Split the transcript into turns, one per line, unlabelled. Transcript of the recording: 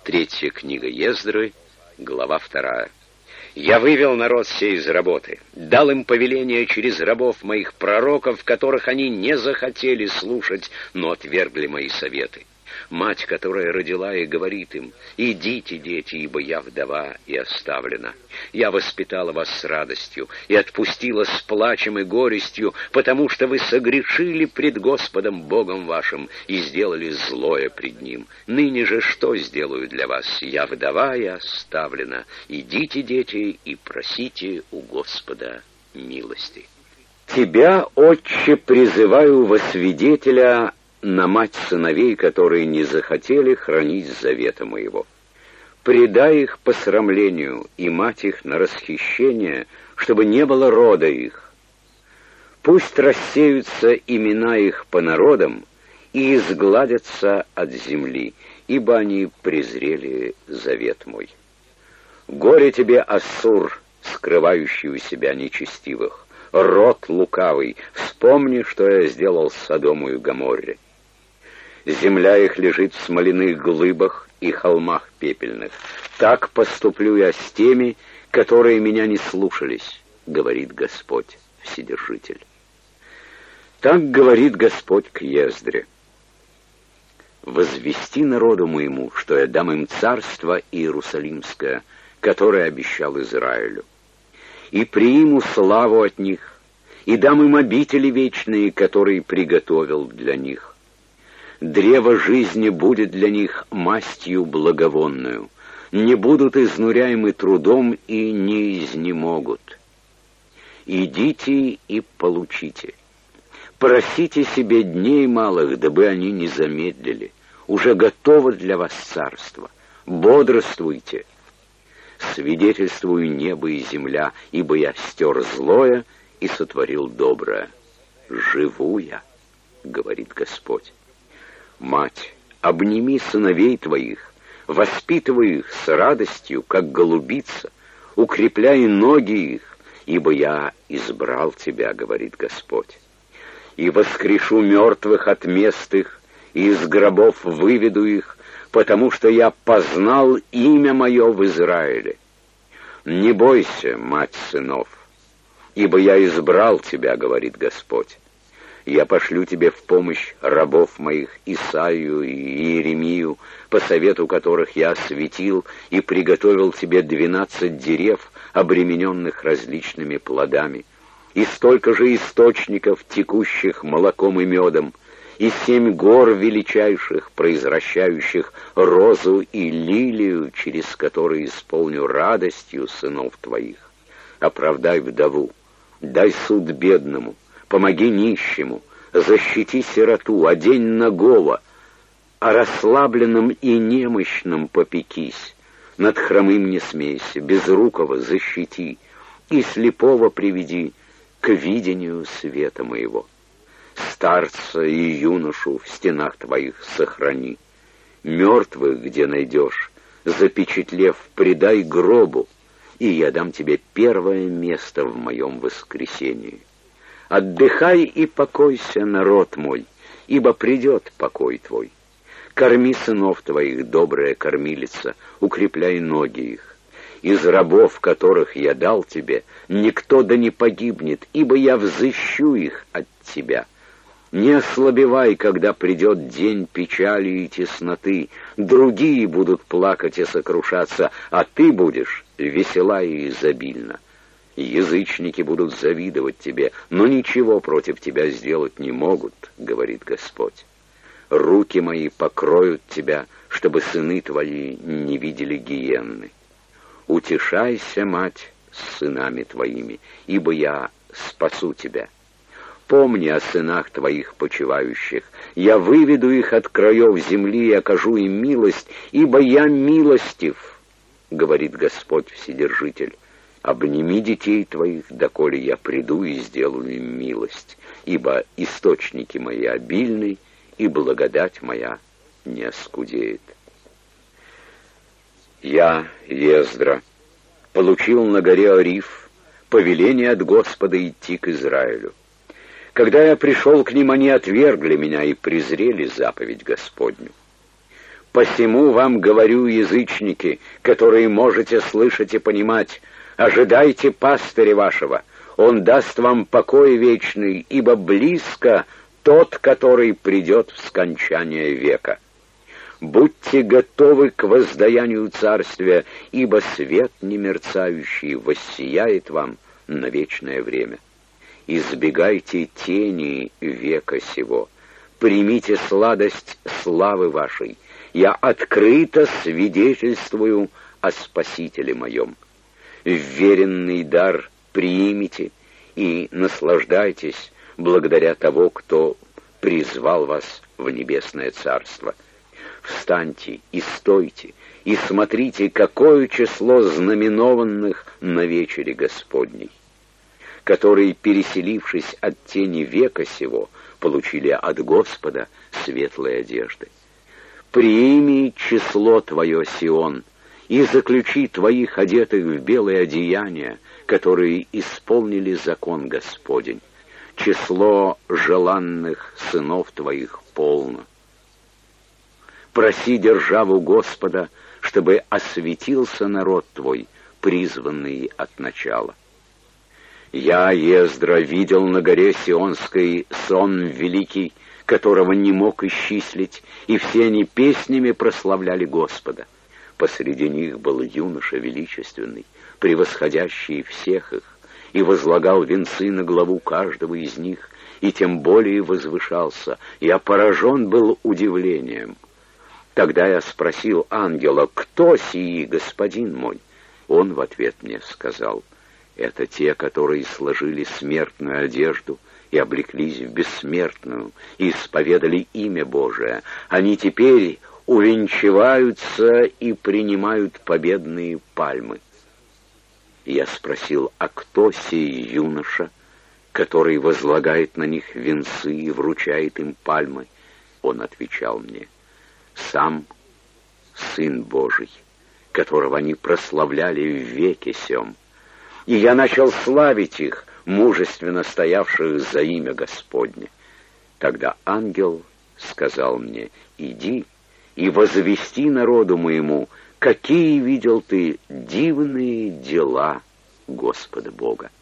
Третья книга Ездры, глава 2. «Я вывел народ сей из работы, дал им повеление через рабов моих пророков, которых они не захотели слушать, но отвергли мои советы. Мать, которая родила, и говорит им: идите, дети, ибо я вдова и оставлена. Я воспитала вас с радостью и отпустила с плачем и горестью, потому что вы согрешили пред Господом Богом вашим и сделали злое пред Ним. Ныне же что сделаю для вас? Я вдова и оставлена. Идите, дети, и просите у Господа милости. Тебя, Отче, призываю во свидетеля на мать сыновей, которые не захотели хранить завета моего. Предай их посрамлению и мать их на расхищение, чтобы не было рода их. Пусть рассеются имена их по народам и изгладятся от земли, ибо они презрели завет мой. Горе тебе, Ассур, скрывающий у себя нечестивых, род лукавый, вспомни, что я сделал с Содому и Гоморре. Земля их лежит в смоляных глыбах и холмах пепельных. Так поступлю я с теми, которые меня не слушались, говорит Господь Вседержитель. Так говорит Господь к Ездре: возвести народу моему, что я дам им царство Иерусалимское, которое обещал Израилю, и приму славу от них, и дам им обители вечные, которые приготовил для них. Древо жизни будет для них мастью благовонную, не будут изнуряемы трудом и не изнемогут. Идите и получите. Просите себе дней малых, дабы они не замедлили. Уже готово для вас царство. Бодрствуйте. Свидетельствую небо и земля, ибо я стер злое и сотворил доброе. Живу я, говорит Господь. Мать, обними сыновей твоих, воспитывай их с радостью, как голубица, укрепляй ноги их, ибо я избрал тебя, говорит Господь. И воскрешу мертвых от мест их, и из гробов выведу их, потому что я познал имя мое в Израиле. Не бойся, мать сынов, ибо я избрал тебя, говорит Господь. Я пошлю тебе в помощь рабов моих Исаию и Иеремию, по совету которых я осветил и приготовил тебе 12 дерев, обремененных различными плодами, и столько же источников, текущих молоком и медом, и 7 гор величайших, произвращающих розу и лилию, через которые исполню радостью сынов твоих. Оправдай вдову, дай суд бедному, помоги нищему, защити сироту, одень нагого, о расслабленном и немощном попекись, над хромым не смейся, безрукого защити, и слепого приведи к видению света моего. Старца и юношу в стенах твоих сохрани, мертвых, где найдешь, запечатлев, предай гробу, и я дам тебе первое место в моем воскресении. Отдыхай и покойся, народ мой, ибо придет покой твой. Корми сынов твоих, добрая кормилица, укрепляй ноги их. Из рабов, которых я дал тебе, никто да не погибнет, ибо я взыщу их от тебя. Не ослабевай, когда придет день печали и тесноты. Другие будут плакать и сокрушаться, а ты будешь весела и изобильна. Язычники будут завидовать тебе, но ничего против тебя сделать не могут, говорит Господь. Руки мои покроют тебя, чтобы сыны твои не видели гиенны. Утешайся, мать, с сынами твоими, ибо я спасу тебя. Помни о сынах твоих почивающих. Я выведу их от краев земли и окажу им милость, ибо я милостив, говорит Господь Вседержитель. Обними детей твоих, доколе я приду и сделаю им милость, ибо источники мои обильны, и благодать моя не оскудеет. Я, Ездра, получил на горе Ориф повеление от Господа идти к Израилю. Когда я пришел к ним, они отвергли меня и презрели заповедь Господню. Посему вам говорю, язычники, которые можете слышать и понимать, ожидайте пастыря вашего, он даст вам покой вечный, ибо близко тот, который придет в скончание века. Будьте готовы к воздаянию царствия, ибо свет немерцающий воссияет вам на вечное время. Избегайте тени века сего, примите сладость славы вашей. Я открыто свидетельствую о Спасителе моем. Вверенный дар примите и наслаждайтесь благодаря того, кто призвал вас в небесное царство. Встаньте и стойте, и смотрите, какое число знаменованных на вечере Господней, которые, переселившись от тени века сего, получили от Господа светлые одежды. Прими число твое, Сион, и заключи твоих одетых в белые одеяния, которые исполнили закон Господень. Число желанных сынов твоих полно. Проси державу Господа, чтобы осветился народ твой, призванный от начала. Я, Ездра, видел на горе Сионской сон великий, которого не мог исчислить, и все они песнями прославляли Господа. Посреди них был юноша величественный, превосходящий всех их, и возлагал венцы на главу каждого из них, и тем более возвышался. Я поражен был удивлением. Тогда я спросил ангела: «Кто сии, господин мой?» Он в ответ мне сказал: «Это те, которые сложили смертную одежду и облеклись в бессмертную, и исповедали имя Божие. Они теперь увенчиваются и принимают победные пальмы». Я спросил: «А кто сей юноша, который возлагает на них венцы и вручает им пальмы?» Он отвечал мне: «Сам Сын Божий, которого они прославляли в веке сем». И я начал славить их, мужественно стоявших за имя Господне. Тогда ангел сказал мне: «Иди и возвести народу моему, какие видел ты дивные дела Господа Бога».